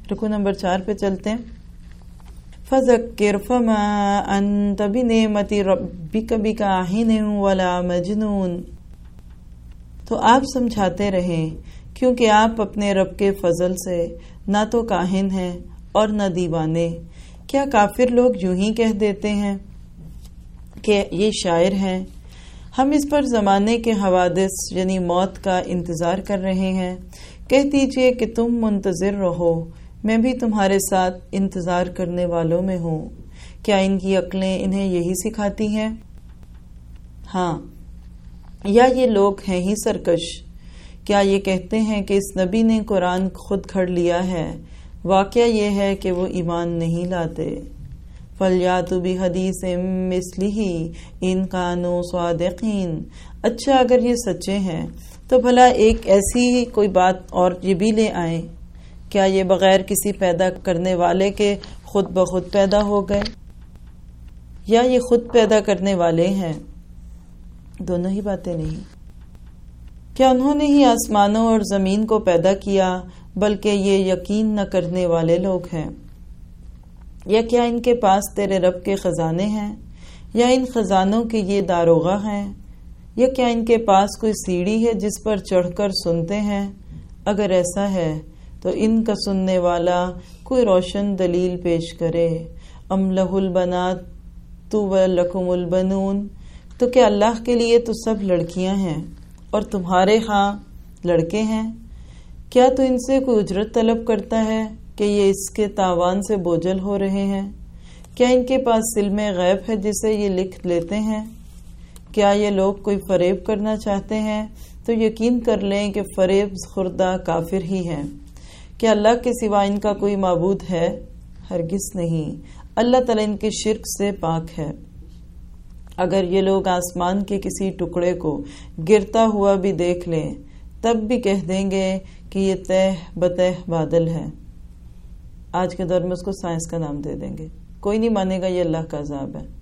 رکوع نمبر 4 پہ چلتے ہیں. فذکر فما انت بنعمت ربک بکاہن ولا مجنون. تو آپ سمجھاتے رہیں کیونکہ آپ اپنے رب کے فضل سے نہ تو کاہن ہیں اور نہ دیوانے. کیا کافر لوگ یوں ہی کہہ دیتے ہیں کہ یہ شاعر ہیں؟ ہم اس پر زمانے کے حوادث یعنی موت کا انتظار کر رہے ہیں. کہہ دیجئے کہ تم منتظر رہو، میں بھی تمہارے ساتھ انتظار کرنے والوں میں ہوں. کیا ان کی عقلیں انہیں یہی سکھاتی ہیں؟ ہاں، یا یہ لوگ ہیں ہی سرکش؟ کیا یہ کہتے ہیں کہ اس نبی نے قرآن خود گھڑ لیا ہے؟ واقعہ یہ ہے کہ وہ ایمان نہیں لاتے. فَلْيَأْتُوا بِحَدِيثٍ مِثْلِهِ إِن كَانُوا صَادِقِينَ. اچھا، اگر یہ سچے ہیں تو بھلا ایک ایسی ہی کوئی بات اور یہ بھی لے آئیں. کیا یہ بغیر کسی پیدا کرنے والے کے خود بخود پیدا ہو گئے، یا یہ خود پیدا کرنے والے ہیں؟ دونوں ہی باتیں نہیں. کیا انہوں نے ہی آسمانوں اور زمین کو پیدا کیا، بلکہ یہ یقین نہ کرنے والے لوگ ہیں. یا کیا ان کے پاس تیرے رب کے خزانے ہیں، یا ان خزانوں کے یہ داروغہ ہیں، یا کیا ان کے پاس کوئی سیڑھی ہے جس پر چڑھ کر سنتے ہیں؟ اگر ایسا ہے تو ان کا سننے والا کوئی روشن دلیل پیش کرے. ام لہ البنات ولکم البنون. تو کیا اللہ کے لیے تو سب لڑکیاں ہیں اور تمہارے ہاں لڑکے ہیں؟ کیا تو ان سے کوئی اجرت طلب کرتا ہے کہ یہ اس کے تاوان سے بوجھل ہو رہے ہیں؟ کیا ان کے پاس علم غیب ہے جسے یہ لکھ لیتے ہیں؟ کیا یہ لوگ کوئی فریب کرنا چاہتے ہیں تو یقین کر لیں کہ فریب خوردہ کافر ہی ہیں. کیا اللہ کے سوا ان کا کوئی معبود ہے؟ ہرگز نہیں. اللہ تعالیٰ ان کے شرک سے پاک ہے. اگر یہ لوگ آسمان کے کسی ٹکڑے کو گرتا ہوا بھی دیکھ لیں تب بھی کہہ دیں گے کہ یہ تہ بتہ بادل ہے. آج کے دور میں اس کو سائنس کا نام دے دیں گے. کوئی نہیں مانے گا یہ اللہ کا عذاب ہے.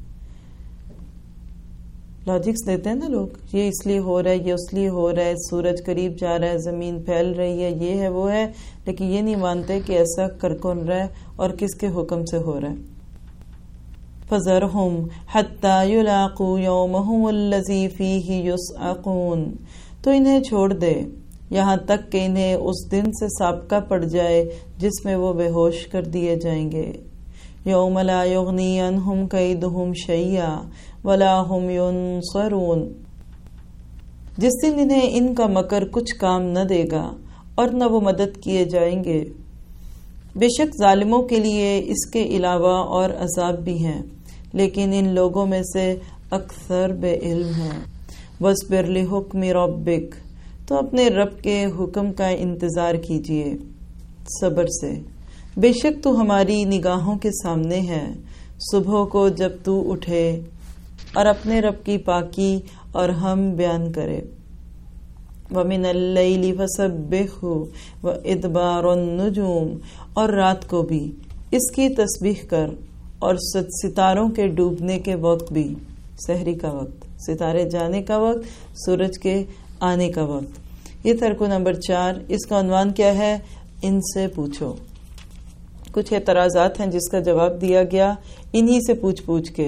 لاجکس دیتے ہیں نا لوگ، یہ اس لیے ہو رہا ہے، یہ اس لیے ہو رہا ہے، سورج قریب جا رہا ہے، زمین پھیل رہی ہے، یہ ہے وہ ہے، لیکن یہ نہیں مانتے کہ ایسا کر کون رہا ہے اور کس کے حکم سے ہو رہا ہے. فَذَرْهُمْ حَتَّى يُلَاقُوا يَوْمَهُمُ الَّذِي فِيهِ يُسْعَقُونَ. تو انہیں چھوڑ دے یہاں تک کہ انہیں اس دن سے سابقہ پڑ جائے جس میں وہ بے ہوش کر دیے جائیں گے. یوم لا یغنی عنہم کیدہم شیئا ولا ہم ینصرون. جس دن انہیں ان کا مکر کچھ کام نہ دے گا اور نہ وہ مدد کیے جائیں گے. بے شک ظالموں کے لیے اس کے علاوہ اور عذاب بھی ہیں، لیکن ان لوگوں میں سے اکثر بے علم ہیں. وَاصْبِرْ لِحُکْمِ رَبِّکَ. تو اپنے رب کے حکم کا انتظار کیجیے صبر سے. بے شک تو ہماری نگاہوں کے سامنے ہے. صبح کو جب تو اٹھے اور اپنے رب کی پاکی اور ہم بیان کرے. وَمِنَ اللَّيْلِ فَسَبِّحْهُ وَإِدْبَارَ النُّجُومِ. اور رات کو بھی اس کی تسبیح کر اور ستاروں کے ڈوبنے کے وقت بھی، سحری کا وقت، ستارے جانے کا وقت، سورج کے آنے کا وقت. یہ تھا رکوع نمبر 4. اس کا عنوان کیا ہے؟ ان سے پوچھو. کچھ اعتراضات ہیں جس کا جواب دیا گیا انہی سے پوچھ کے.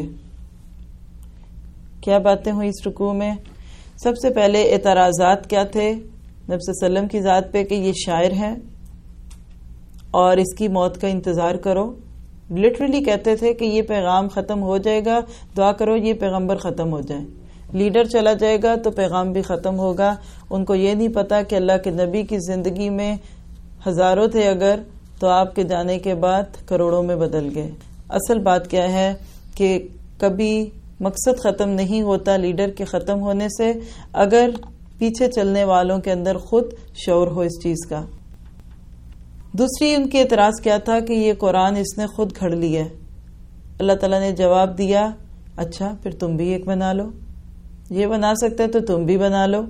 کیا باتیں ہوئی اس رکوع میں؟ سب سے پہلے اعتراضات کیا تھے نبی صلی اللہ علیہ وسلم کی ذات پہ کہ یہ شاعر ہے اور اس کی موت کا انتظار کرو. لٹرلی کہتے تھے کہ یہ پیغام ختم ہو جائے گا، دعا کرو یہ پیغمبر ختم ہو جائے. لیڈر چلا جائے گا تو پیغام بھی ختم ہوگا. ان کو یہ نہیں پتا کہ اللہ کے نبی کی زندگی میں ہزاروں تھے اگر، تو آپ کے جانے کے بعد کروڑوں میں بدل گئے. اصل بات کیا ہے کہ کبھی مقصد ختم نہیں ہوتا لیڈر کے ختم ہونے سے اگر پیچھے چلنے والوں کے اندر خود شعور ہو اس چیز کا. دوسری ان کے اعتراض کیا تھا کہ یہ قرآن اس نے خود گھڑ لیا ہے. اللہ تعالیٰ نے جواب دیا اچھا پھر تم بھی ایک بنا لو، یہ بنا سکتے تو تم بھی بنا لو.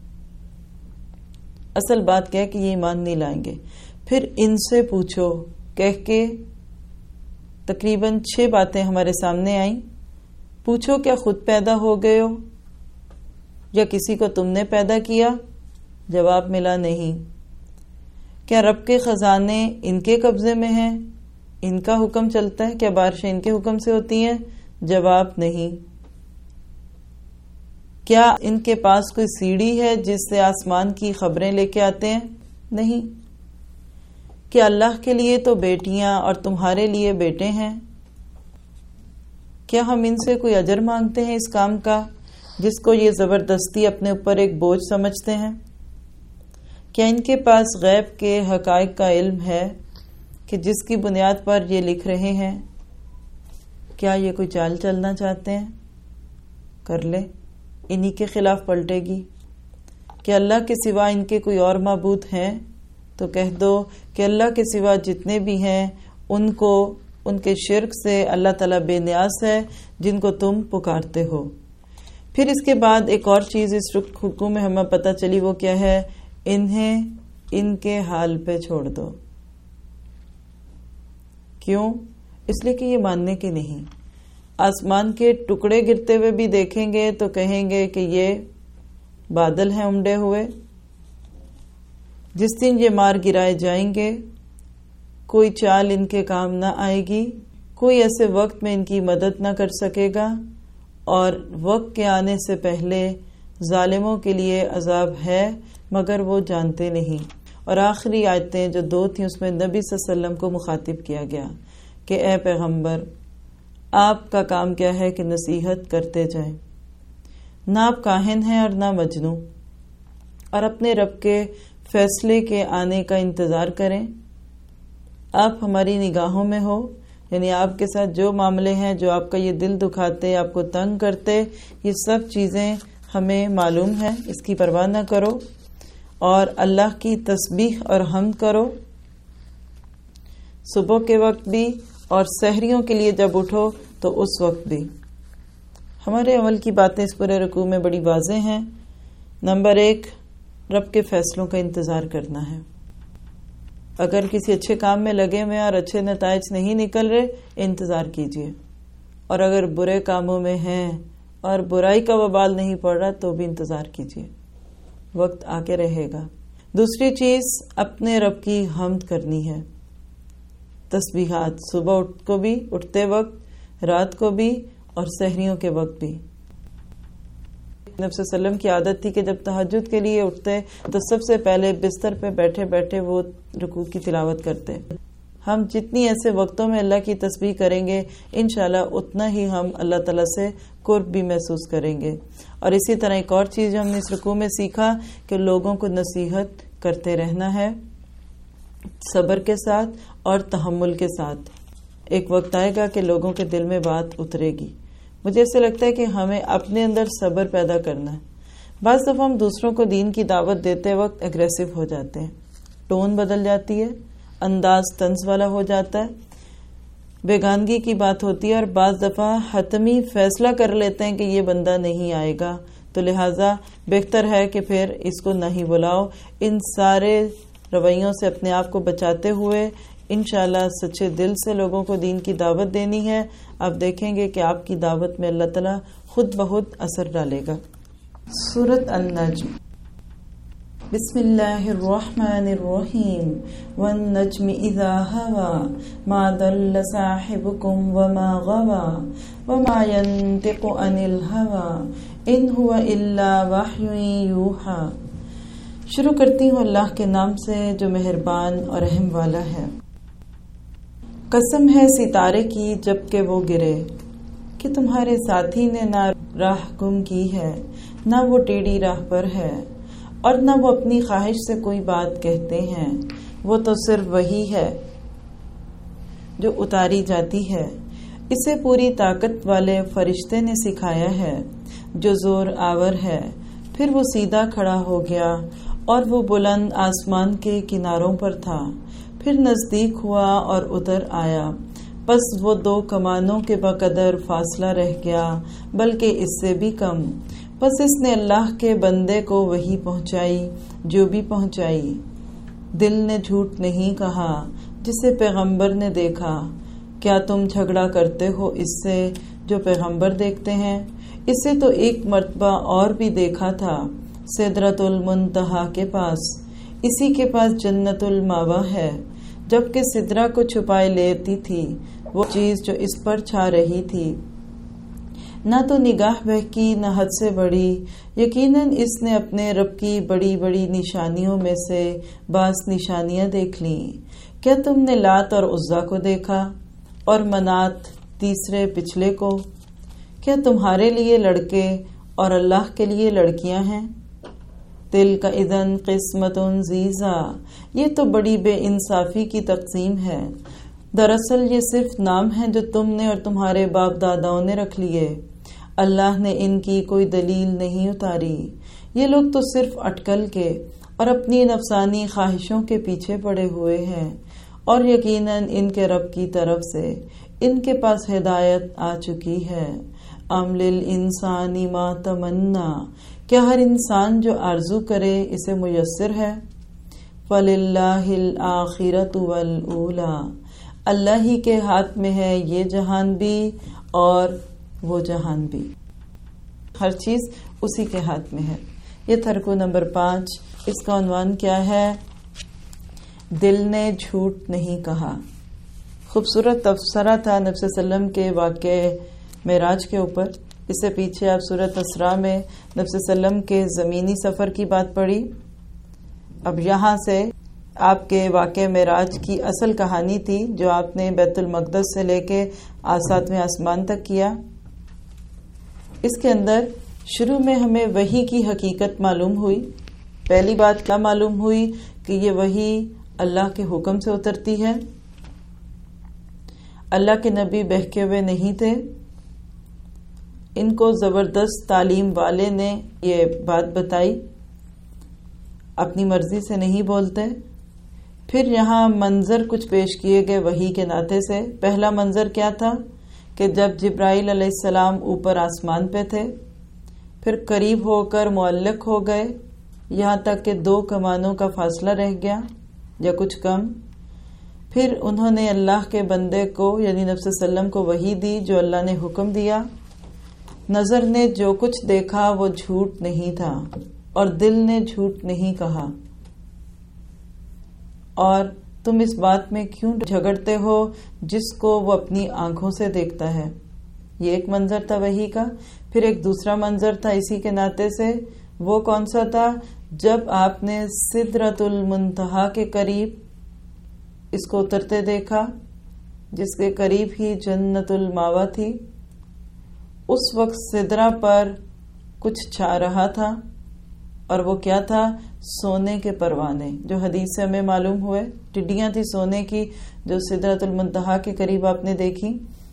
اصل بات کیا ہے کہ یہ ایمان نہیں لائیں گے. پھر ان سے پوچھو کہہ کے تقریباً 6 باتیں ہمارے سامنے آئیں. پوچھو کیا خود پیدا ہو گئے ہو یا کسی کو تم نے پیدا کیا؟ جواب ملا نہیں. کیا رب کے خزانے ان کے قبضے میں ہیں؟ ان کا حکم چلتا ہے؟ کیا بارشیں ان کے حکم سے ہوتی ہیں؟ جواب نہیں۔ کیا ان کے پاس کوئی سیڑھی ہے جس سے آسمان کی خبریں لے کے آتے ہیں؟ نہیں۔ کیا اللہ کے لیے تو بیٹیاں اور تمہارے لیے بیٹے ہیں؟ کیا ہم ان سے کوئی اجر مانگتے ہیں اس کام کا جس کو یہ زبردستی اپنے اوپر ایک بوجھ سمجھتے ہیں؟ کیا ان کے پاس غیب کے حقائق کا علم ہے کہ جس کی بنیاد پر یہ لکھ رہے ہیں؟ کیا یہ کوئی چال چلنا چاہتے ہیں؟ کر لے، انہی کے خلاف پلٹے گی۔ کیا اللہ کے سوا ان کے کوئی اور معبود ہیں؟ تو کہہ دو کہ اللہ کے سوا جتنے بھی ہیں ان کو ان کے شرک سے اللہ تعالیٰ بے نیاز ہے جن کو تم پکارتے ہو۔ پھر اس کے بعد ایک اور چیز اس رکوع میں ہمیں پتہ چلی، وہ کیا ہے؟ انہیں ان کے حال پہ چھوڑ دو۔ کیوں؟ اس لیے کہ یہ ماننے کے نہیں۔ آسمان کے ٹکڑے گرتے ہوئے بھی دیکھیں گے تو کہیں گے کہ یہ بادل ہیں امڈے ہوئے۔ جس دن یہ مار گرائے جائیں گے کوئی چال ان کے کام نہ آئے گی، کوئی ایسے وقت میں ان کی مدد نہ کر سکے گا، اور وقت کے آنے سے پہلے ظالموں کے لیے عذاب ہے مگر وہ جانتے نہیں۔ اور آخری آیتیں جو 2 تھیں اس میں نبی صلی اللہ علیہ وسلم کو مخاطب کیا گیا کہ اے پیغمبر، آپ کا کام کیا ہے کہ نصیحت کرتے جائیں، نہ آپ کاہن ہیں اور نہ مجنوں، اور اپنے رب کے فیصلے کے آنے کا انتظار کریں۔ آپ ہماری نگاہوں میں ہو، یعنی آپ کے ساتھ جو معاملے ہیں جو آپ کا یہ دل دکھاتے، آپ کو تنگ کرتے، یہ سب چیزیں ہمیں معلوم ہیں، اس کی پرواہ نہ کرو، اور اللہ کی تسبیح اور حمد کرو صبح کے وقت بھی، اور سحریوں کے لیے جب اٹھو تو اس وقت بھی۔ ہمارے عمل کی باتیں اس پورے رکوع میں بڑی واضح ہیں۔ نمبر 1، رب کے فیصلوں کا انتظار کرنا ہے۔ اگر کسی اچھے کام میں لگے ہوئے اور اچھے نتائج نہیں نکل رہے، انتظار کیجئے، اور اگر برے کاموں میں ہیں اور برائی کا وبال نہیں پڑ رہا تو بھی انتظار کیجئے، وقت آ کے رہے گا۔ دوسری چیز، اپنے رب کی حمد کرنی ہے، تسبیحات صبح کو بھی، اٹھتے وقت، رات کو بھی، اور سحریوں کے وقت بھی۔ نبی صلی اللہ علیہ وسلم کی عادت تھی کہ جب تہجد کے لیے اٹھتے تو سب سے پہلے بستر پہ بیٹھے بیٹھے وہ رکوع کی تلاوت کرتے۔ ہم جتنی ایسے وقتوں میں اللہ کی تسبیح کریں گے انشاءاللہ اتنا ہی ہم اللہ تعالیٰ سے قرب بھی محسوس کریں گے۔ اور اسی طرح ایک اور چیز جو ہم نے اس رکوع میں سیکھا کہ لوگوں کو نصیحت کرتے رہنا ہے، صبر کے ساتھ اور تحمل کے ساتھ۔ ایک وقت آئے گا کہ لوگوں کے دل میں بات اترے گی۔ مجھے ایسے لگتا ہے کہ ہمیں اپنے اندر صبر پیدا کرنا ہے۔ بعض دفعہ ہم دوسروں کو دین کی دعوت دیتے وقت اگریسو ہو جاتے ہیں، ٹون بدل جاتی ہے، انداز طنز والا ہو جاتا ہے، بیگانگی کی بات ہوتی ہے، اور بعض دفعہ حتمی فیصلہ کر لیتے ہیں کہ یہ بندہ نہیں آئے گا، تو لہٰذا بہتر ہے کہ پھر اس کو نہیں بلاؤ۔ ان سارے رویوں سے اپنے آپ کو بچاتے ہوئے انشاءاللہ سچے دل سے لوگوں کو دین کی دعوت دینی ہے۔ آپ دیکھیں گے کہ آپ کی دعوت میں اللہ تعالیٰ خود بخود اثر ڈالے گا۔ سورۃ النجم۔ بسم اللہ الرحمن الرحیم۔ والنجم اذا هوى ما ضل صاحبكم وما غوى وما ينطق عن الهوى ان هو الا وحی یوحی۔ شروع کرتی ہوں اللہ کے نام سے جو مہربان اور رحم والا ہے۔ قسم ہے ستارے کی جب کہ وہ گرے کہ تمہارے ساتھی نے نہ راہ گم کی ہے، نہ وہ ٹیڑھی راہ پر ہے، اور نہ وہ اپنی خواہش سے کوئی بات کہتے ہیں، وہ تو صرف وہی ہے جو اتاری جاتی ہے۔ اسے پوری طاقت والے فرشتے نے سکھایا ہے جو زور آور ہے۔ پھر وہ سیدھا کھڑا ہو گیا اور وہ بلند آسمان کے کناروں پر تھا، پھر نزدیک ہوا اور ادھر آیا، بس وہ 2 کمانوں کے بقدر فاصلہ رہ گیا، بلکہ اس سے بھی کم۔ بس اس نے اللہ کے بندے کو وحی پہنچائی جو بھی پہنچائی۔ دل نے جھوٹ نہیں کہا جسے پیغمبر نے دیکھا۔ کیا تم جھگڑا کرتے ہو اس سے جو پیغمبر دیکھتے ہیں؟ اسے تو ایک مرتبہ اور بھی دیکھا تھا، سدرۃ المنتہا کے پاس۔ اسی کے پاس جنت الماوا ہے. جبکہ سدرہ کو چھپائے لیتی تھی وہ چیز جو اس پر چھا رہی تھی. نہ تو نگاہ بہکی نہ حد سے بڑی. یقیناً اس نے اپنے رب کی بڑی بڑی نشانیوں میں سے بعض نشانیاں دیکھ لیں. کیا تم نے لات اور عزا کو دیکھا اور منات تیسرے پچھلے کو؟ کیا تمہارے لیے لڑکے اور اللہ کے لیے لڑکیاں ہیں؟ تل کا اذن قسمت ضیزا، یہ تو بڑی بے انصافی کی تقسیم ہے. دراصل یہ صرف نام ہیں جو تم نے اور تمہارے باپ داداؤں نے رکھ لیے. اللہ نے ان کی کوئی دلیل نہیں اتاری. یہ لوگ تو صرف اٹکل کے اور اپنی نفسانی خواہشوں کے پیچھے پڑے ہوئے ہیں، اور یقیناً ان کے رب کی طرف سے ان کے پاس ہدایت آ چکی ہے. ام للانسان ما تمنا، کیا ہر انسان جو آرزو کرے اسے میسر ہے؟ فللہ الآخرۃ والأولی، اللہ ہی کے ہاتھ میں ہے یہ جہان بھی اور وہ جہان بھی. ہر چیز اسی کے ہاتھ میں ہے. یہ تھا رکوع نمبر 5. اس کا عنوان کیا ہے؟ دل نے جھوٹ نہیں کہا. خوبصورت تبصرہ تھا نبی صلی اللہ علیہ وسلم کے واقعے معراج کے اوپر. اس سے پیچھے آپ سورۃ اسراء میں نبی صلی اللہ علیہ وسلم کے زمینی سفر کی بات پڑھی. اب یہاں سے آپ کے واقعہ معراج کی اصل کہانی تھی جو آپ نے بیت المقدس سے لے کے 7ویں آسمان تک کیا. اس کے اندر شروع میں ہمیں وحی کی حقیقت معلوم ہوئی. پہلی بات کیا معلوم ہوئی کہ یہ وحی اللہ کے حکم سے اترتی ہے. اللہ کے نبی بہکے ہوئے نہیں تھے. ان کو زبردست تعلیم والے نے یہ بات بتائی، اپنی مرضی سے نہیں بولتے. پھر یہاں منظر کچھ پیش کیے گئے وحی کے ناطے سے. پہلا منظر کیا تھا کہ جب جبرائیل علیہ السلام اوپر آسمان پہ تھے، پھر قریب ہو کر معلق ہو گئے یہاں تک کہ 2 کمانوں کا فاصلہ رہ گیا یا کچھ کم. پھر انہوں نے اللہ کے بندے کو یعنی نبی صلی اللہ علیہ وسلم کو وحی دی جو اللہ نے حکم دیا. نظر نے جو کچھ دیکھا وہ جھوٹ نہیں تھا اور دل نے جھوٹ نہیں کہا. اور تم اس بات میں کیوں جھگڑتے ہو جس کو وہ اپنی آنکھوں سے دیکھتا ہے. یہ ایک منظر تھا وحی کا. پھر ایک دوسرا منظر تھا اسی کے ناطے سے. وہ کون سا تھا؟ جب آپ نے سدرۃ المنتہا کے قریب اس کو اترتے دیکھا جس کے قریب ہی جنت الماوا تھی. اس وقت سدرہ پر کچھ چھا رہا تھا اور وہ کیا تھا؟ سونے کے پروانے جو حدیث سے ہمیں معلوم ہوئے. ٹڈیاں تھی سونے کی جو سدرۃ المنتہا کے قریب آپ نے دیکھی.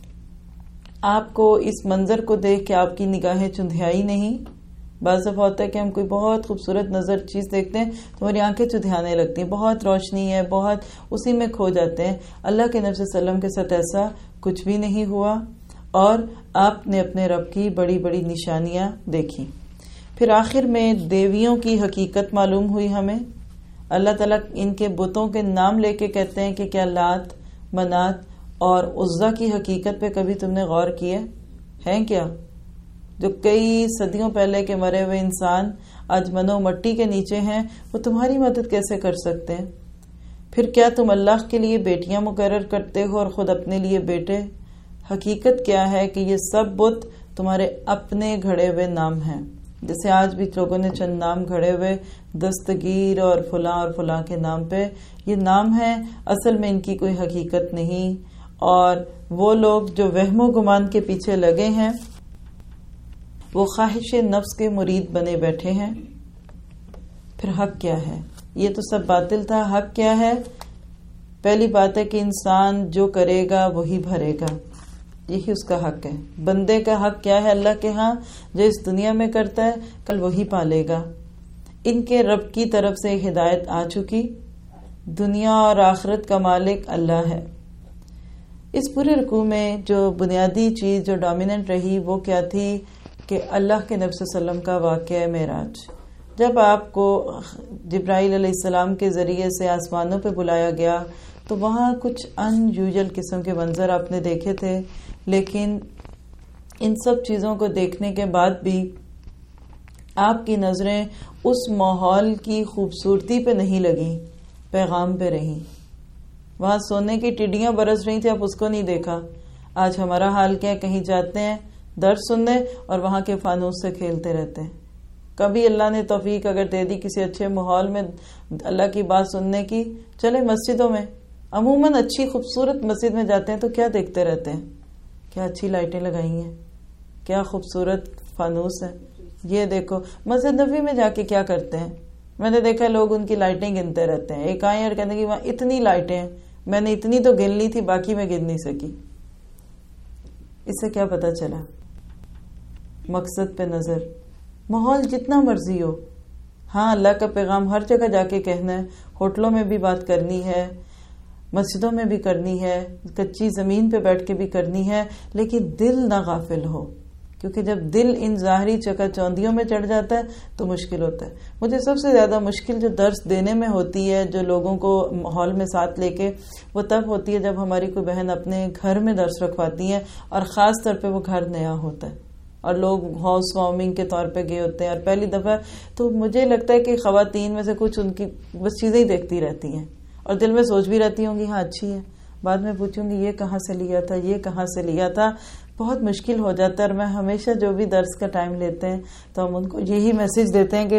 آپ کو اس منظر کو دیکھ کے آپ کی نگاہیں چندھیائی نہیں؟ بعض دفعہ ہوتا ہے کہ ہم کوئی بہت خوبصورت نظر چیز دیکھتے ہیں تو ہماری آنکھیں چندھیانے لگتی ہیں، بہت روشنی ہے، بہت اسی میں کھو جاتے ہیں. اللہ کے نبی صلی اللہ علیہ وسلم کے ساتھ ایسا کچھ بھی نہیں ہوا اور آپ نے اپنے رب کی بڑی بڑی نشانیاں دیکھی. پھر آخر میں دیویوں کی حقیقت معلوم ہوئی ہمیں. اللہ تعالیٰ ان کے بتوں کے نام لے کے کہتے ہیں کہ کیا لات، منات اور عزا کی حقیقت پہ کبھی تم نے غور کیا ہے کیا؟ جو کئی صدیوں پہلے کے مرے ہوئے انسان آج منو مٹی کے نیچے ہیں، وہ تمہاری مدد کیسے کر سکتے ہیں؟ پھر کیا تم اللہ کے لیے بیٹیاں مقرر کرتے ہو اور خود اپنے لیے بیٹے؟ حقیقت کیا ہے کہ یہ سب بت تمہارے اپنے گھڑے ہوئے نام ہیں. جیسے آج بھی لوگوں نے چند نام گھڑے ہوئے دستگیر اور فلاں کے نام پہ، یہ نام ہے، اصل میں ان کی کوئی حقیقت نہیں. اور وہ لوگ جو وہم و گمان کے پیچھے لگے ہیں وہ خواہش نفس کے مرید بنے بیٹھے ہیں. پھر حق کیا ہے؟ یہ تو سب باطل تھا. حق کیا ہے؟ پہلی بات ہے کہ انسان جو کرے گا وہی بھرے گا، یہی اس کا حق ہے. بندے کا حق کیا ہے اللہ کے ہاں؟ جو اس دنیا میں کرتا ہے کل وہی پالے گا. ان کے رب کی طرف سے ہدایت آ چکی. دنیا اور آخرت کا مالک اللہ ہے. اس پورے رکوع میں جو بنیادی چیز جو ڈومیننٹ رہی وہ کیا تھی کہ اللہ کے نبی صلی اللہ علیہ وسلم کا واقعہ معراج. جب آپ کو جبرائیل علیہ السلام کے ذریعے سے آسمانوں پہ بلایا گیا تو وہاں کچھ ان یوزل قسم کے منظر آپ نے دیکھے تھے، لیکن ان سب چیزوں کو دیکھنے کے بعد بھی آپ کی نظریں اس ماحول کی خوبصورتی پہ نہیں لگیں، پیغام پہ رہیں. وہاں سونے کی ٹڈیاں برس رہی تھی، آپ اس کو نہیں دیکھا. آج ہمارا حال کیا ہے، کہیں جاتے ہیں درس سننے اور وہاں کے فانوس سے کھیلتے رہتے ہیں. کبھی اللہ نے توفیق اگر دے دی کسی اچھے ماحول میں اللہ کی بات سننے کی، چلے مسجدوں میں عموماً اچھی خوبصورت مسجد میں جاتے ہیں تو کیا دیکھتے رہتے ہیں، کیا اچھی لائٹیں لگائی ہیں، کیا خوبصورت فانوس ہے. یہ دیکھو مسجد نبوی میں جا کے کیا کرتے ہیں، میں نے دیکھا لوگ ان کی لائٹیں گنتے رہتے ہیں. ایک آئے اور کہتے ہیں کہ وہاں اتنی لائٹیں ہیں، میں نے اتنی تو گن لی تھی، باقی میں گن نہیں سکی. اس سے کیا پتا چلا؟ مقصد پہ نظر. ماحول جتنا مرضی ہو، ہاں اللہ کا پیغام ہر جگہ جا کے کہنا ہے، ہوٹلوں میں بھی بات کرنی ہے، مسجدوں میں بھی کرنی ہے، کچی زمین پہ بیٹھ کے بھی کرنی ہے، لیکن دل نہ غافل ہو. کیونکہ جب دل ان ظاہری چکا چوندیوں میں چڑھ جاتا ہے تو مشکل ہوتا ہے. مجھے سب سے زیادہ مشکل جو درس دینے میں ہوتی ہے، جو لوگوں کو ماحول میں ساتھ لے کے، وہ تب ہوتی ہے جب ہماری کوئی بہن اپنے گھر میں درس رکھواتی ہیں اور خاص طور پہ وہ گھر نیا ہوتا ہے اور لوگ ہاؤس وارمنگ کے طور پہ گئے ہوتے ہیں اور پہلی دفعہ. تو مجھے لگتا ہے کہ خواتین میں سے کچھ ان کی بس چیزیں ہی دیکھتی رہتی ہیں اور دل میں سوچ بھی رہتی ہوں گی ہاں اچھی ہے، بعد میں پوچھوں گی یہ کہاں سے لیا تھا، یہ کہاں سے لیا تھا. بہت مشکل ہو جاتا ہے. اور میں ہمیشہ جو بھی درس کا ٹائم لیتے ہیں تو ہم ان کو یہی میسج دیتے ہیں کہ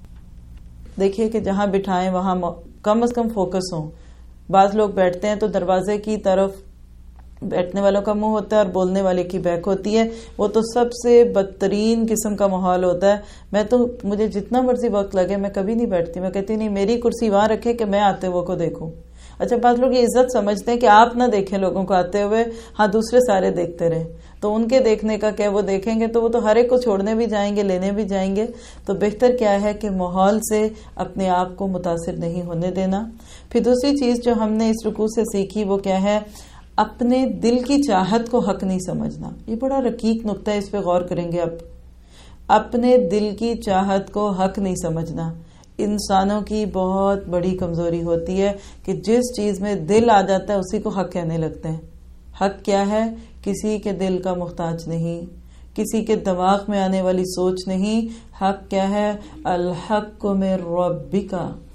دیکھیے کہ جہاں بٹھائیں وہاں کم از کم فوکس ہوں. بعض لوگ بیٹھتے ہیں تو دروازے کی طرف بیٹھنے والوں کا منہ ہوتا ہے اور بولنے والے کی بیک ہوتی ہے. وہ تو سب سے بدترین قسم کا ماحول ہوتا ہے. میں تو مجھے جتنا مرضی وقت لگے میں کبھی نہیں بیٹھتی. میں کہتی نہیں میری کرسی وہاں رکھے کہ میں آتے ہوئے کو دیکھوں. اچھا بعض لوگ یہ عزت سمجھتے ہیں کہ آپ نہ دیکھیں لوگوں کو آتے ہوئے، ہاں دوسرے سارے دیکھتے رہیں. تو ان کے دیکھنے کا کیا، وہ دیکھیں گے تو وہ تو ہر ایک کو چھوڑنے بھی جائیں گے، لینے بھی جائیں گے. تو بہتر کیا ہے کہ ماحول سے اپنے آپ کو متاثر نہیں ہونے دینا. پھر دوسری چیز جو ہم نے اس رکوع سے سیکھی وہ کیا ہے، اپنے دل کی چاہت کو حق نہیں سمجھنا. یہ بڑا رقیق نقطہ ہے، اس پہ غور کریں گے. اب اپنے دل کی چاہت کو حق نہیں سمجھنا انسانوں کی بہت بڑی کمزوری ہوتی ہے کہ جس چیز میں دل آ جاتا ہے اسی کو حق کہنے لگتے ہیں. حق کیا ہے؟ کسی کے دل کا محتاج نہیں، کسی کے دماغ میں آنے والی سوچ نہیں. حق کیا ہے؟ الحق من ربک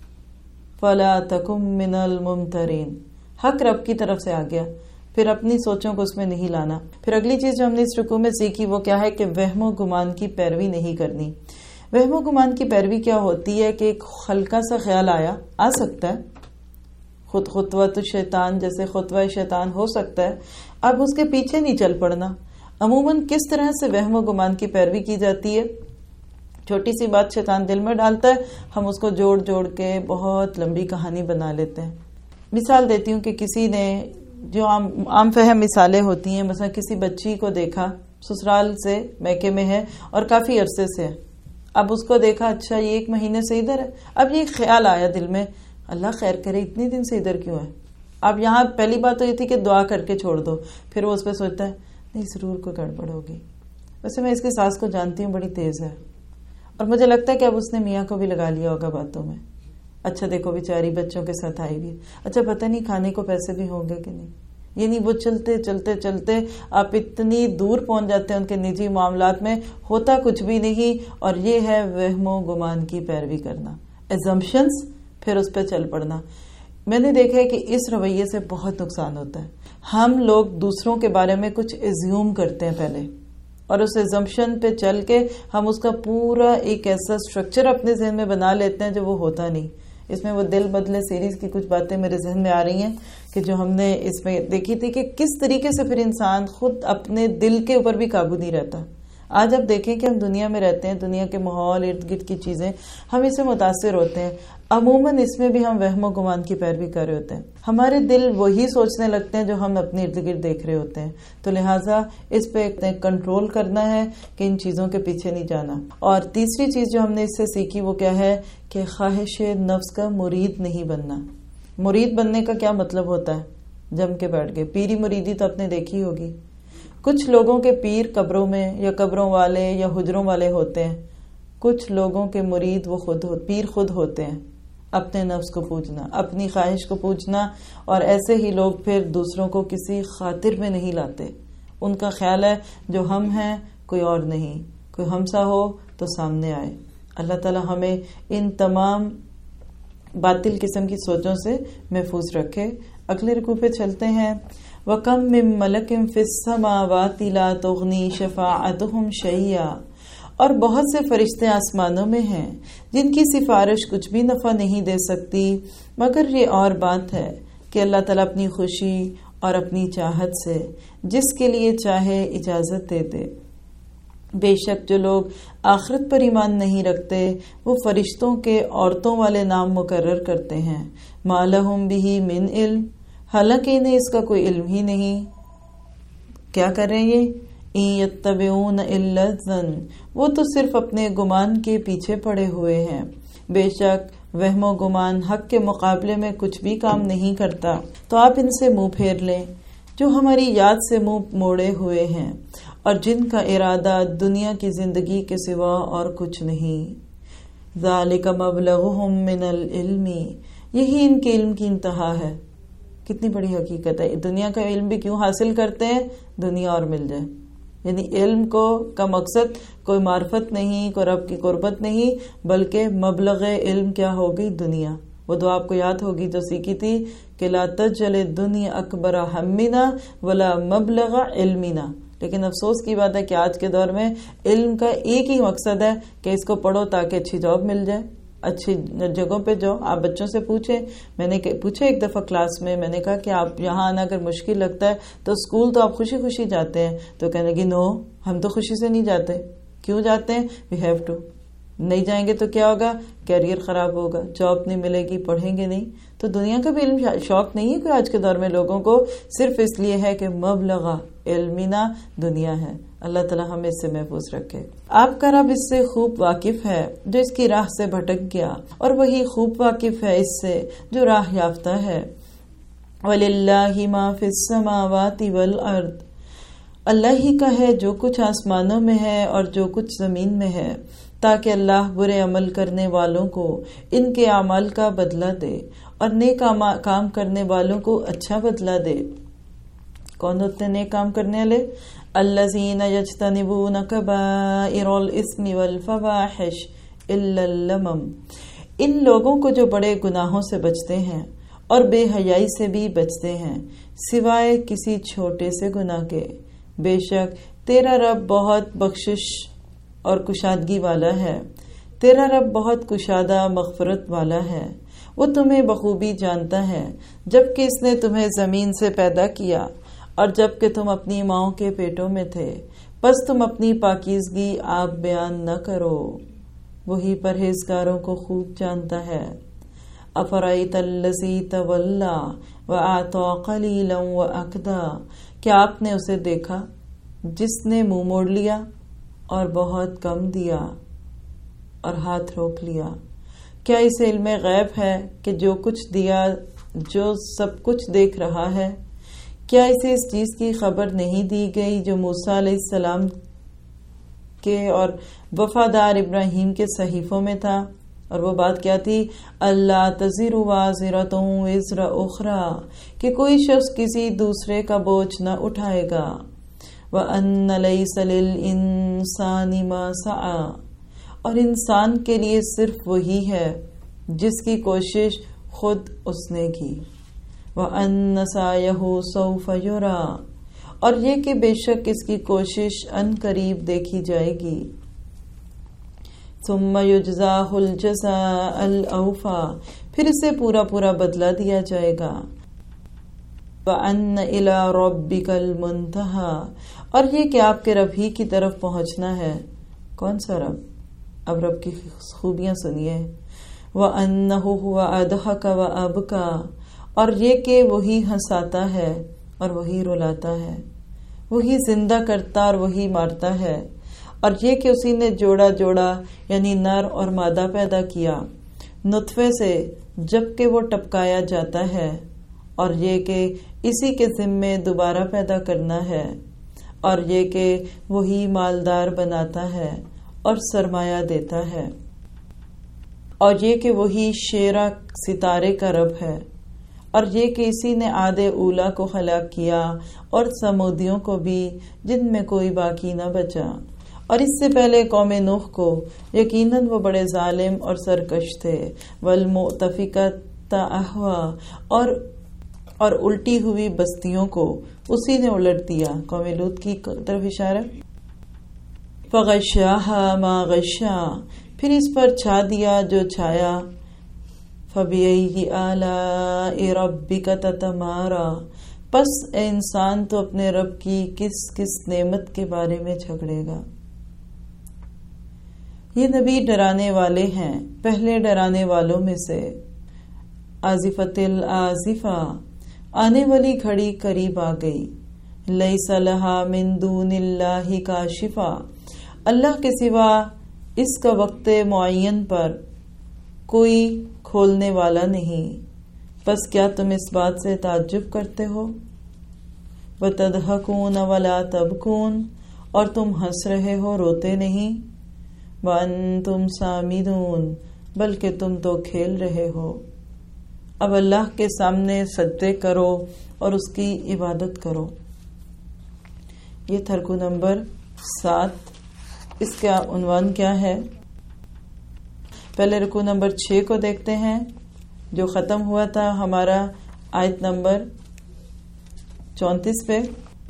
فلا تکن من الممترین. حق رب کی طرف سے آ گیا، پھر اپنی سوچوں کو اس میں نہیں لانا. پھر اگلی چیز جو ہم نے اس رکوع میں سیکھی وہ کیا ہے کہ وہم و گمان کی پیروی نہیں کرنی. وہم و گمان کی پیروی کیا ہوتی ہے کہ ایک ہلکا سا خیال آ سکتا ہے، خود خطوۃ الشیطان جیسے خطوہ شیطان ہو سکتا ہے، اب اس کے پیچھے نہیں چل پڑنا. عموماً کس طرح سے وہم و گمان کی پیروی کی جاتی ہے؟ چھوٹی سی بات شیطان دل میں ڈالتا ہے، ہم اس کو جوڑ جوڑ کے بہت لمبی کہانی بنا لیتے ہیں. مثال دیتی ہوں کہ کسی نے جو عام فہم مثالیں ہوتی ہیں، مثلا کسی بچی کو دیکھا سسرال سے میکے میں ہے اور کافی عرصے سے ہے. اب اس کو دیکھا اچھا یہ 1 مہینے سے ادھر ہے. اب یہ خیال آیا دل میں اللہ خیر کرے اتنے دن سے ادھر کیوں ہے. اب یہاں پہلی بات تو یہ تھی کہ دعا کر کے چھوڑ دو. پھر وہ اس پہ سوچتا ہے نہیں ضرور کوئی گڑبڑ ہوگی. ویسے میں اس کی ساس کو جانتی ہوں بڑی تیز ہے اور مجھے لگتا ہے کہ اب اس نے میاں کو بھی لگا لیا ہوگا باتوں میں. اچھا دیکھو بیچاری بچوں کے ساتھ آئی بھی، اچھا پتہ نہیں کھانے کو پیسے بھی ہوں گے کہ نہیں. یعنی وہ چلتے چلتے چلتے آپ اتنی دور پہنچ جاتے ہیں ان کے نجی معاملات میں، ہوتا کچھ بھی نہیں. اور یہ ہے وہم و گمان کی پیروی کرنا، assumptions، پھر اس پہ چل پڑنا. میں نے دیکھا ہے کہ اس رویے سے بہت نقصان ہوتا ہے. ہم لوگ دوسروں کے بارے میں کچھ ایزیوم کرتے ہیں پہلے، اور اس ایزمپشن پہ چل کے ہم اس کا پورا ایک ایسا سٹرکچر اپنے ذہن میں بنا لیتے ہیں جو وہ ہوتا نہیں. اس میں وہ دل بدلے سیریز کی کچھ باتیں میرے ذہن میں آ رہی ہیں کہ جو ہم نے اس میں دیکھی تھی کہ کس طریقے سے پھر انسان خود اپنے دل کے اوپر بھی قابو نہیں رہتا. آج آپ دیکھیں کہ ہم دنیا میں رہتے ہیں، دنیا کے ماحول ارد گرد کی چیزیں ہم اس سے متاثر ہوتے ہیں. عموماً اس میں بھی ہم وہم و گمان کی پیروی کر رہے ہوتے ہیں. ہمارے دل وہی سوچنے لگتے ہیں جو ہم اپنے ارد گرد دیکھ رہے ہوتے ہیں. تو لہٰذا اس پہ کنٹرول کرنا ہے کہ ان چیزوں کے پیچھے نہیں جانا. اور تیسری چیز جو ہم نے اس سے سیکھی وہ کیا ہے کہ خواہش نفس کا مرید نہیں بننا. مرید بننے کا کیا مطلب ہوتا ہے؟ جم کے بیٹھ گئے. پیری مریدی تو آپ نے دیکھی ہوگی. کچھ لوگوں کے پیر قبروں میں یا قبروں والے یا حجروں والے ہوتے ہیں، کچھ لوگوں کے مرید وہ پیر خود ہوتے ہیں. اپنے نفس کو پوجنا، اپنی خواہش کو پوجنا. اور ایسے ہی لوگ پھر دوسروں کو کسی خاطر میں نہیں لاتے. ان کا خیال ہے جو ہم ہیں کوئی اور نہیں، کوئی ہمسا ہو تو سامنے آئے. اللہ تعالی ہمیں ان تمام باطل قسم کی سوچوں سے محفوظ رکھے. اگلے رکوع پہ چلتے ہیں. وَكَم مِّن مَلَكٍ فِي السَّمَاوَاتِ لَا تُغْنِي شَفَاعَتُهُمْ شَيْئًا، اور بہت سے فرشتے آسمانوں میں ہیں جن کی سفارش کچھ بھی نفع نہیں دے سکتی، مگر یہ اور بات ہے کہ اللہ تعالیٰ اپنی خوشی اور اپنی چاہت سے جس کے لیے چاہے اجازت دے دے. بے شک جو لوگ آخرت پر ایمان نہیں رکھتے وہ فرشتوں کے عورتوں والے نام مقرر کرتے ہیں. مَا لَهُم بِهِ مِنْ علم، حالانکہ انہیں اس کا کوئی علم ہی نہیں. کیا کر رہے ہیں یہ؟ إِن يَتَّبِعُونَ إِلَّا الظَّنَّ، وہ تو صرف اپنے گمان کے پیچھے پڑے ہوئے ہیں. بے شک وہم و گمان حق کے مقابلے میں کچھ بھی کام نہیں کرتا. تو آپ ان سے منہ پھیر لیں جو ہماری یاد سے منہ موڑے ہوئے ہیں اور جن کا ارادہ دنیا کی زندگی کے سوا اور کچھ نہیں. ذَلِكَ مَبْلَغُهُم مِّنَ الْعِلْمِ، یہی ان کے علم کی انتہا ہے. کتنی بڑی حقیقت ہے. دنیا کا علم بھی کیوں حاصل کرتے ہیں؟ دنیا اور مل جائے. یعنی علم کا مقصد کوئی معرفت نہیں، کوئی رب کی قربت نہیں، بلکہ مبلغ علم کیا ہوگی؟ دنیا. وہ دعا آپ کو یاد ہوگی جو سیکھی تھی کہ لا تجعل الدنیا اکبر ہمنا ولا مبلغ علمنا. لیکن افسوس کی بات ہے کہ آج کے دور میں علم کا ایک ہی مقصد ہے کہ اس کو پڑھو تاکہ اچھی جاب مل جائے، اچھی جگہوں پہ جاؤ. آپ بچوں سے پوچھیں، میں نے پوچھا ایک دفعہ کلاس میں، میں نے کہا کہ آپ یہاں آنا اگر مشکل لگتا ہے تو اسکول تو آپ خوشی خوشی جاتے ہیں. تو کہنے لگی نو، ہم تو خوشی سے نہیں جاتے. کیوں جاتے ہیں؟ We have to. نہیں جائیں گے تو کیا ہوگا؟ کیریئر خراب ہوگا، جاب نہیں ملے گی، پڑھیں گے نہیں. تو دنیا کا بھی علم شوق نہیں ہے کوئی آج کے دور میں لوگوں کو، صرف اس لیے ہے کہ مبلغ علمنا دنیا ہے. اللہ تعالی ہمیں اس سے محفوظ رکھے. آپ کا رب اس سے خوب واقف ہے جو اس کی راہ سے بھٹک گیا، اور وہی خوب واقف ہے اس سے جو راہ یافتہ ہے. وَلِلَّهِ مَا فِي السَّمَاوَاتِ وَالْأَرْضِ، اللہ ہی کا ہے جو کچھ آسمانوں میں ہے اور جو کچھ زمین میں ہے، تاکہ اللہ برے عمل کرنے والوں کو ان کے اعمال کا بدلہ دے اور نیک کام کرنے والوں کو اچھا بدلہ دے. کون ہوتے ہیں نیک کام کرنے والے؟ الذین یجتنبون کبائر الاسم والفواحش الا اللمم، ان لوگوں کو جو بڑے گناہوں سے بچتے ہیں اور بے حیائی سے بھی بچتے ہیں سوائے کسی چھوٹے سے گناہ کے. بے شک تیرا رب بہت بخشش اور کشادگی والا ہے. تیرا رب بہت کشادہ مغفرت والا ہے. وہ تمہیں بخوبی جانتا ہے جبکہ اس نے تمہیں زمین سے پیدا کیا اور جبکہ تم اپنی ماؤں کے پیٹوں میں تھے، پس تم اپنی پاکیزگی آپ بیان نہ کرو. وہی پرہیزگاروں کو خوب جانتا ہے. افرأیت الذی تولی وأعطی قلیلا وأکدی، کیا آپ نے اسے دیکھا جس نے منہ موڑ لیا اور بہت کم دیا اور ہاتھ روک لیا؟ کیا اسے علم غیب ہے کہ جو کچھ دیا جو سب کچھ دیکھ رہا ہے؟ کیا اسے اس چیز کی خبر نہیں دی گئی جو موسیٰ علیہ السلام کے اور وفادار ابراہیم کے صحیفوں میں تھا؟ اور وہ بات کیا تھی؟ اللہ تزر وازرۃ وزر اخری، کہ کوئی شخص کسی دوسرے کا بوجھ نہ اٹھائے گا. وَأَنَّ لَيْسَ لِلْإِنسَانِ مَا سَعَى، اور انسان کے لیے صرف وہی ہے جس کی کوشش خود اس نے کی. وَأَنَّ سَعْيَهُ سَوْفَ يُرَى، اور یہ کہ بے شک اس کی کوشش ان قریب دیکھی جائے گی. ثُمَّ يُجْزَاهُ الْجَزَاءَ الْأَوْفَى، پھر اسے پورا پورا بدلہ دیا جائے گا. وَأَنَّ إِلَىٰ رَبِّكَ الْمُنْتَهَى، اور یہ کہ آپ کے رب ہی کی طرف پہنچنا ہے. کون سا رب؟ اب رب کی خوبیاں سنیے. وَأَنَّهُ هُوَ أَضْحَكَ وَأَبْكَىٰ، اور یہ کہ وہی ہنساتا ہے اور وہی رلاتا ہے، وہی زندہ کرتا اور وہی مارتا ہے. اور یہ کہ اسی نے جوڑا یعنی نر اور مادہ پیدا کیا نطفے سے جبکہ وہ ٹپکایا جاتا ہے، اور یہ کہ اسی کے ذمے دوبارہ پیدا کرنا ہے، اور یہ کہ وہی مالدار بناتا ہے اور سرمایہ دیتا ہے، اور یہ کہ وہی شیرہ ستارے کا رب ہے، اور یہ کہ اسی نے عاد اولا کو خلق کیا اور سمودیوں کو بھی جن میں کوئی باقی نہ بچا، اور اس سے پہلے قوم نوح کو یقیناً وہ بڑے ظالم اور سرکش تھے. والمؤتفکۃ اہوا اور الٹی ہوئی بستیوں کو اسی نے الٹ دیا. قوم لوط کی طرف اشارہ. فغشاها ما غشا پھر اس پر چھا دیا جو چھایا. فبأي آلاء ربك تتمارى پس اے انسان تو اپنے رب کی کس کس نعمت کے بارے میں جھگڑے گا. یہ نبی ڈرانے والے ہیں پہلے ڈرانے والوں میں سے. آزفت الآزفہ آنے والی گھڑی قریب آ گئی. لیس لہا من دون اللہ کاشفہ اللہ کے سوا اس کا وقت معین پر کوئی کھولنے والا نہیں. بس کیا تم اس بات سے تعجب کرتے ہو؟ وَتَضْحَكُونَ وَلَا تَبْكُونَ اور تم ہنس رہے ہو روتے نہیں. وَأَنْتُمْ سَامِدُونَ بلکہ تم تو کھیل رہے ہو. اب اللہ کے سامنے سجدے کرو اور اس کی عبادت کرو. یہ تھا رکوع نمبر 7. اس کا عنوان کیا ہے؟ پہلے رکوع نمبر 6 کو دیکھتے ہیں جو ختم ہوا تھا ہمارا آیت نمبر 34 پہ.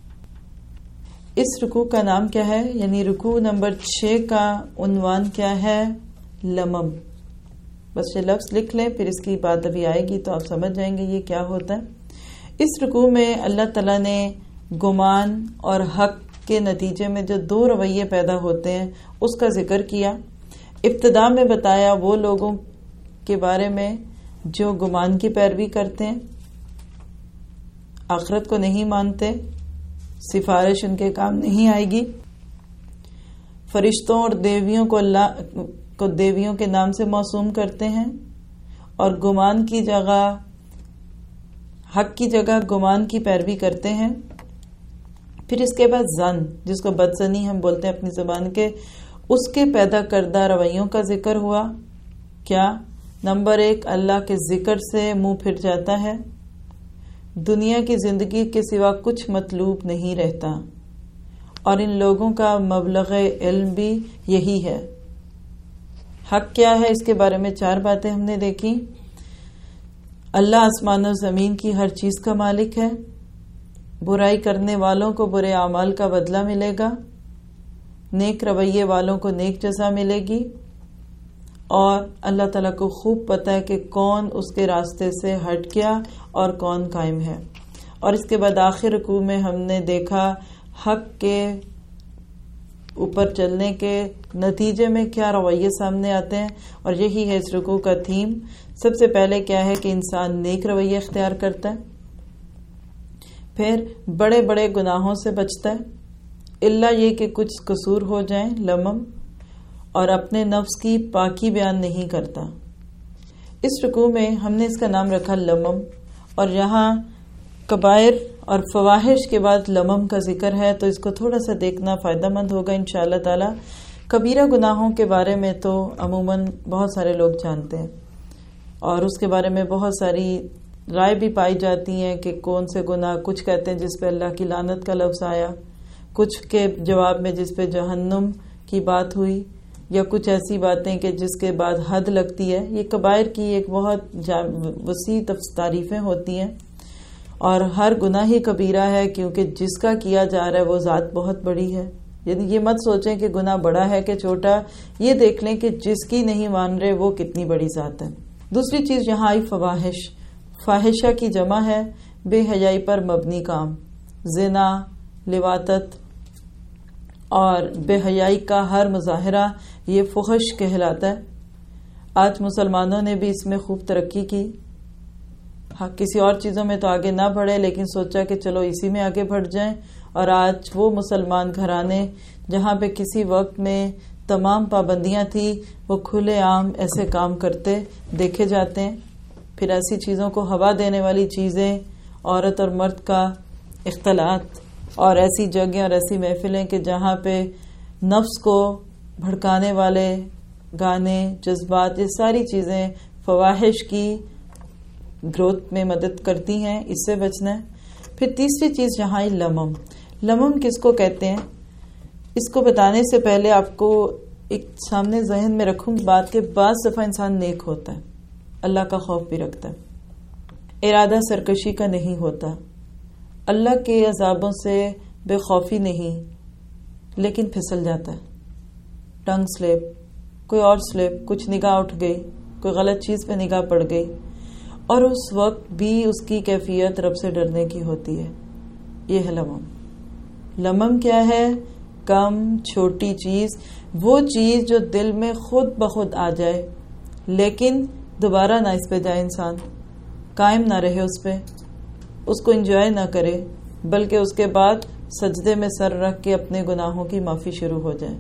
اس رکوع کا نام کیا ہے؟ یعنی رکوع نمبر 6 کا عنوان کیا ہے؟ لمم. بس یہ لفظ لکھ لیں پھر اس کی بات ابھی آئے گی تو آپ سمجھ جائیں گے یہ کیا ہوتا ہے. اس رکوع میں اللہ تعالیٰ نے گمان اور حق کے نتیجے میں جو 2 رویے پیدا ہوتے ہیں اس کا ذکر کیا. ابتدا میں بتایا وہ لوگوں کے بارے میں جو گمان کی پیروی کرتے ہیں، آخرت کو نہیں مانتے، سفارش ان کے کام نہیں آئے گی، فرشتوں اور دیویوں کو اللہ کو دیویوں کے نام سے موسوم کرتے ہیں اور گمان کی جگہ حق کی جگہ گمان کی پیروی کرتے ہیں. پھر اس کے بعد زن جس کو بدزنی ہم بولتے ہیں اپنی زبان کے، اس کے پیدا کردہ رویوں کا ذکر ہوا. کیا؟ نمبر 1 اللہ کے ذکر سے منہ پھر جاتا ہے. دنیا کی زندگی کے سوا کچھ مطلوب نہیں رہتا اور ان لوگوں کا مبلغ علم بھی یہی ہے. حق کیا ہے اس کے بارے میں 4 باتیں ہم نے دیکھی. اللہ آسمان و زمین کی ہر چیز کا مالک ہے. برائی کرنے والوں کو برے اعمال کا بدلہ ملے گا. نیک رویے والوں کو نیک جزا ملے گی. اور اللہ تعالیٰ کو خوب پتہ ہے کہ کون اس کے راستے سے ہٹ گیا اور کون قائم ہے. اور اس کے بعد آخر رکوع میں ہم نے دیکھا حق کے اوپر چلنے کے نتیجے میں کیا رویے سامنے آتے ہیں اور یہی ہے اس رکوع کا تھیم. سب سے پہلے کیا ہے کہ انسان نیک رویے اختیار کرتا ہے، پھر بڑے بڑے گناہوں سے بچتا ہے الا یہ کہ کچھ قصور ہو جائیں لمم، اور اپنے نفس کی پاکی بیان نہیں کرتا. اس رکوع میں ہم نے اس کا نام رکھا لمم، اور یہاں کبائر اور فواحش کے بعد لمم کا ذکر ہے تو اس کو تھوڑا سا دیکھنا فائدہ مند ہوگا انشاءاللہ تعالی. کبیرہ گناہوں کے بارے میں تو عموماً بہت سارے لوگ جانتے ہیں اور اس کے بارے میں بہت ساری رائے بھی پائی جاتی ہیں کہ کون سے گناہ. کچھ کہتے ہیں جس پہ اللہ کی لعنت کا لفظ آیا، کچھ کے جواب میں جس پہ جہنم کی بات ہوئی، یا کچھ ایسی باتیں کہ جس کے بعد حد لگتی ہے. یہ کبائر کی ایک بہت وسیع تعریفیں ہوتی ہیں اور ہر گناہ ہی کبیرہ ہے کیونکہ جس کا کیا جا رہا ہے وہ ذات بہت بڑی ہے. یعنی یہ مت سوچیں کہ گناہ بڑا ہے کہ چھوٹا، یہ دیکھ لیں کہ جس کی نہیں مان رہے وہ کتنی بڑی ذات ہے. دوسری چیز یہاں آئی فواحش. فاحشہ کی جمع ہے بے حیائی پر مبنی کام، زنا، لواطت اور بے حیائی کا ہر مظاہرہ یہ فحش کہلاتا ہے. آج مسلمانوں نے بھی اس میں خوب ترقی کی. کسی اور چیزوں میں تو آگے نہ بڑھے لیکن سوچا کہ چلو اسی میں آگے بڑھ جائیں، اور آج وہ مسلمان گھرانے جہاں پہ کسی وقت میں تمام پابندیاں تھی وہ کھلے عام ایسے کام کرتے دیکھے جاتے ہیں. پھر ایسی چیزوں کو ہوا دینے والی چیزیں، عورت اور مرد کا اختلاط، اور ایسی جگہیں اور ایسی محفلیں کہ جہاں پہ نفس کو بھڑکانے والے گانے، جذبات، یہ ساری چیزیں فواحش کی گروتھ میں مدد کرتی ہیں. اس سے بچنا ہے. پھر تیسری چیز یہاں لمم. لمم کس کو کہتے ہیں؟ اس کو بتانے سے پہلے آپ کو ایک سامنے ذہن میں رکھوں بات کہ بعض دفعہ انسان نیک ہوتا ہے، اللہ کا خوف بھی رکھتا ہے، ارادہ سرکشی کا نہیں ہوتا، اللہ کے عذابوں سے بے خوفی نہیں، لیکن پھسل جاتا ہے، ٹنگ سلپ، کوئی اور سلپ، کچھ نگاہ اٹھ گئی، کوئی غلط چیز پہ نگاہ پڑ گئی، اور اس وقت بھی اس کی کیفیت رب سے ڈرنے کی ہوتی ہے۔ یہ ہے لمم۔ لمم کیا ہے؟ کم چھوٹی چیز، وہ چیز جو دل میں خود بخود آ جائے لیکن دوبارہ نہ اس پہ جائے، انسان قائم نہ رہے اس پہ، اس کو انجوائے نہ کرے، بلکہ اس کے بعد سجدے میں سر رکھ کے اپنے گناہوں کی معافی شروع ہو جائے۔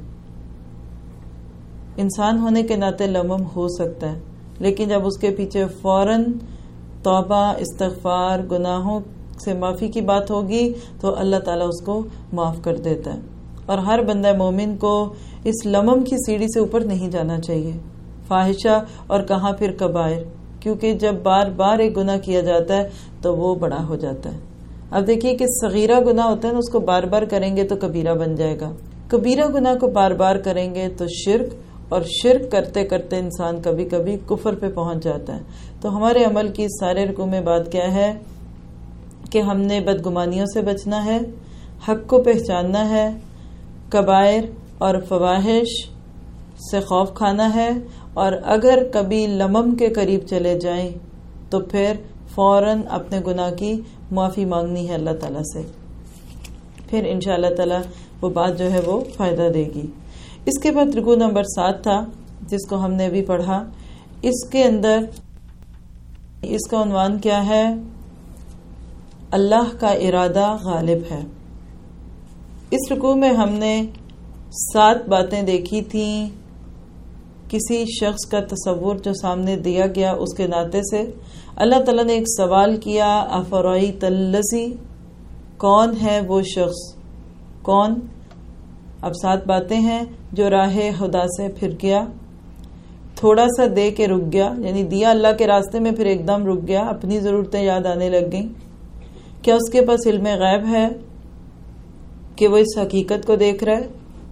انسان ہونے کے ناطے لمم ہو سکتا ہے، لیکن جب اس کے پیچھے فوراً توبہ، استغفار، گناہوں سے معافی کی بات ہوگی تو اللہ تعالیٰ اس کو معاف کر دیتا ہے۔ اور ہر بندہ مومن کو اس لمم کی سیڑھی سے اوپر نہیں جانا چاہیے، فاحشہ اور کہاں پھر کبائر، کیونکہ جب بار بار ایک گناہ کیا جاتا ہے تو وہ بڑا ہو جاتا ہے۔ اب دیکھیے کہ صغیرہ گناہ ہوتا ہے نا، اس کو بار بار کریں گے تو کبیرہ بن جائے گا، کبیرہ گناہ کو بار بار کریں گے تو شرک، اور شرک کرتے کرتے انسان کبھی کبھی کفر پہ پہنچ جاتا ہے۔ تو ہمارے عمل کی سارے رکوع میں بات کیا ہے کہ ہم نے بدگمانیوں سے بچنا ہے، حق کو پہچاننا ہے، کبائر اور فواحش سے خوف کھانا ہے، اور اگر کبھی لمم کے قریب چلے جائیں تو پھر فوراً اپنے گناہ کی معافی مانگنی ہے اللہ تعالیٰ سے، پھر انشاءاللہ تعالیٰ وہ بات جو ہے وہ فائدہ دے گی۔ اس کے بعد رکوع نمبر 7 تھا جس کو ہم نے ابھی پڑھا، اس کے اندر اس کا عنوان کیا ہے؟ اللہ کا ارادہ غالب ہے۔ اس رکوع میں ہم نے 7 باتیں دیکھی تھیں کسی شخص کا تصور جو سامنے دیا گیا اس کے ناطے سے۔ اللہ تعالیٰ نے ایک سوال کیا، افرأیت الذی، کون ہے وہ شخص؟ کون؟ اب 7 باتیں ہیں، جو راہ خدا سے پھر گیا، تھوڑا سا دے کے رک گیا، یعنی دیا اللہ کے راستے میں پھر ایک دم رک گیا، اپنی ضرورتیں یاد آنے لگ گئیں۔ کیا اس کے پاس علم غیب ہے کہ وہ اس حقیقت کو دیکھ رہا ہے؟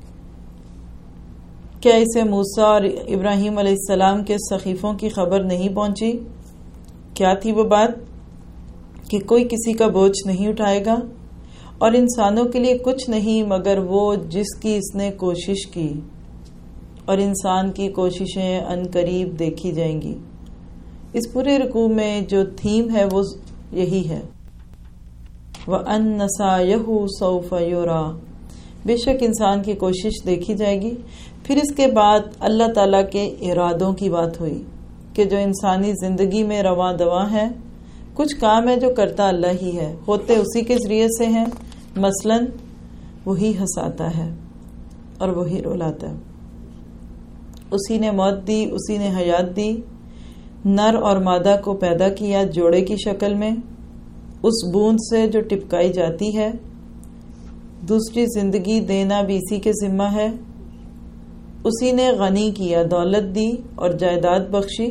کیا اسے موسیٰ اور ابراہیم علیہ السلام کے صحیفوں کی خبر نہیں پہنچی؟ کیا تھی وہ بات؟ کہ کوئی کسی کا بوجھ نہیں اٹھائے گا، اور انسانوں کے لیے کچھ نہیں مگر وہ جس کی اس نے کوشش کی، اور انسان کی کوششیں ان قریب دیکھی جائیں گی۔ اس پورے رکوع میں جو تھیم ہے وہ یہی ہے، وَأَنَّ سَعْيَهُ سَوْفَ يُرَىٰ، بے شک انسان کی کوشش دیکھی جائے گی۔ پھر اس کے بعد اللہ تعالیٰ کے ارادوں کی بات ہوئی کہ جو انسانی زندگی میں رواں دواں ہے، کچھ کام ہے جو کرتا اللہ ہی ہے، ہوتے اسی کے ذریعے سے ہیں، مثلاً وہی ہنساتا ہے اور وہی رلاتا ہے، اسی نے موت دی، اسی نے حیات دی، نر اور مادہ کو پیدا کیا جوڑے کی شکل میں، اس بوند سے جو ٹپکائی جاتی ہے، دوسری زندگی دینا بھی اسی کے ذمہ ہے، اسی نے غنی کیا، دولت دی اور جائیداد بخشی،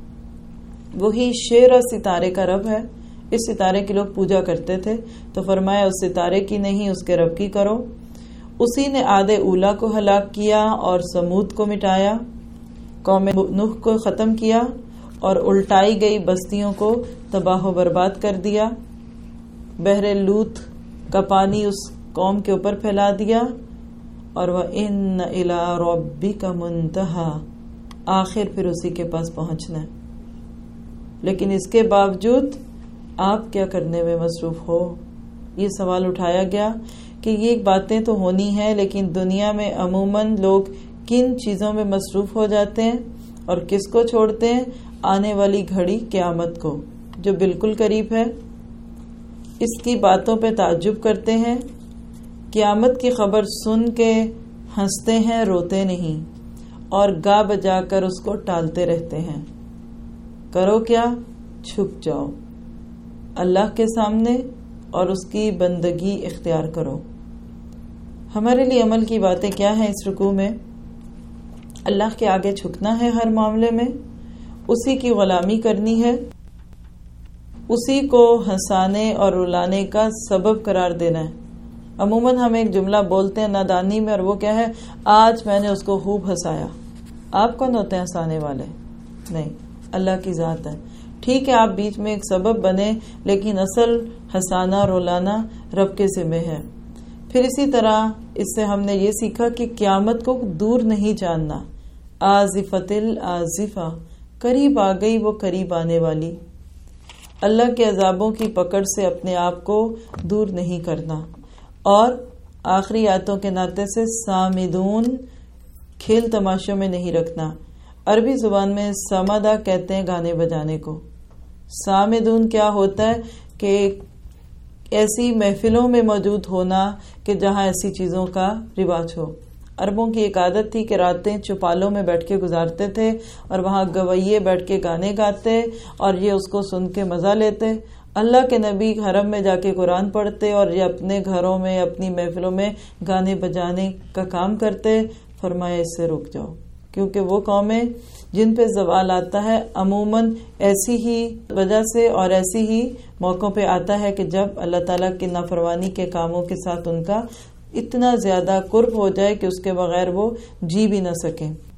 وہی شیر اور ستارے کا رب ہے۔ اس ستارے کی لوگ پوجا کرتے تھے تو فرمایا اس ستارے کی نہیں، اس کے رب کی کرو۔ اسی نے عاد اولا کو ہلاک کیا اور سمود کو مٹایا، قوم نوح کو ختم کیا اور الٹائی گئی بستیوں کو تباہ و برباد کر دیا، بحر لوط کا پانی اس قوم کے اوپر پھیلا دیا، اور وَإِنَّ إِلَىٰ رَبِّكَ مُنتَهَىٰ، آخر پھر اسی کے پاس پہنچنا ہے۔ لیکن اس کے باوجود آپ کیا کرنے میں مصروف ہو؟ یہ سوال اٹھایا گیا کہ یہ باتیں تو ہونی ہیں، لیکن دنیا میں عموماً لوگ کن چیزوں میں مصروف ہو جاتے ہیں اور کس کو چھوڑتے ہیں؟ آنے والی گھڑی قیامت کو جو بالکل قریب ہے، اس کی باتوں پہ تعجب کرتے ہیں، قیامت کی خبر سن کے ہنستے ہیں، روتے نہیں، اور گا بجا کر اس کو ٹالتے رہتے ہیں۔ کرو کیا؟ چھپ جاؤ اللہ کے سامنے اور اس کی بندگی اختیار کرو۔ ہمارے لیے عمل کی باتیں کیا ہیں اس رکوع میں؟ اللہ کے آگے جھکنا ہے ہر معاملے میں، اسی کی غلامی کرنی ہے، اسی کو ہنسانے اور رلانے کا سبب قرار دینا ہے، عموماً ہم ایک جملہ بولتے ہیں نادانی میں، اور وہ کیا ہے؟ آج میں نے اس کو خوب ہنسایا۔ آپ کون ہوتے ہیں ہنسانے والے؟ نہیں، اللہ کی ذات ہے۔ ٹھیک ہے، آپ بیچ میں ایک سبب بنے، لیکن اصل ہنسانا رولانا رب کے ذمہ ہے۔ پھر اسی طرح اس سے ہم نے یہ سیکھا کہ قیامت کو دور نہیں جاننا۔ آزفۃ الآزفہ، قریب آ گئی وہ قریب آنے والی۔ اللہ کے عذابوں کی پکڑ سے اپنے آپ کو دور نہیں کرنا۔ اور آخری آیتوں کے ناطے سے سامدون، کھیل تماشوں میں نہیں رکھنا۔ عربی زبان میں سامدہ کہتے ہیں گانے بجانے کو۔ سامدون کیا ہوتا ہے؟ کہ ایسی محفلوں میں موجود ہونا کہ جہاں ایسی چیزوں کا رواج ہو۔ عربوں کی ایک عادت تھی کہ راتیں چوپالوں میں بیٹھ کے گزارتے تھے، اور وہاں گویے بیٹھ کے گانے گاتے، اور یہ اس کو سن کے مزہ لیتے۔ اللہ کے نبی حرم میں جا کے قرآن پڑھتے، اور یہ اپنے گھروں میں اپنی محفلوں میں گانے بجانے کا کام کرتے۔ فرمایا اس سے رک جاؤ، کیونکہ وہ قومیں جن پہ زوال آتا ہے عموماً ایسی ہی وجہ سے اور ایسی ہی موقعوں پہ آتا ہے کہ جب اللہ تعالیٰ کی نافرمانی کے کاموں کے ساتھ ان کا اتنا زیادہ قرب ہو جائے کہ اس کے بغیر وہ جی بھی نہ سکیں۔